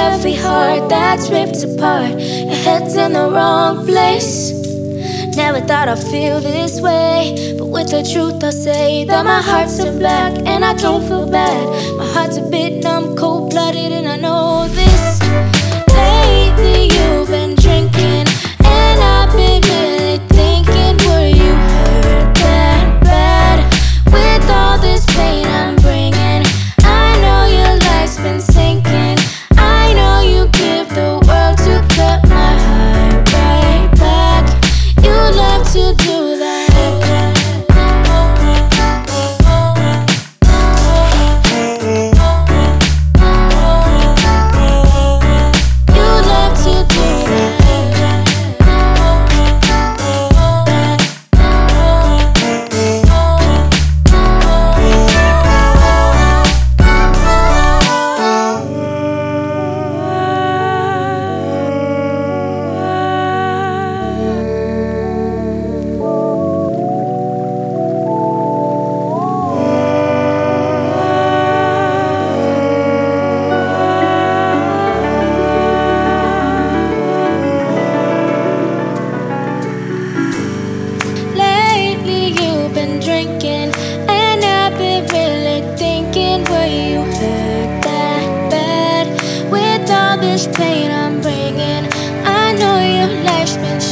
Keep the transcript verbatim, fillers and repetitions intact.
every heart that's ripped apart. Your head's in the wrong place. Never thought I'd feel this way, but with the truth I'll say that my heart's still black and I don't feel bad. My heart's a bit numb, cold-blooded, and I know this. Lately you've been drinking, and I've been really thinking, were you hurt that bad with all this pain I'm bringing? I know your life's been sinking. I know you give the world to cut my heart right back. You love to do that. Drinking, and I've been really thinking, were you hurt that bad with all this pain I'm bringing? I know your life's been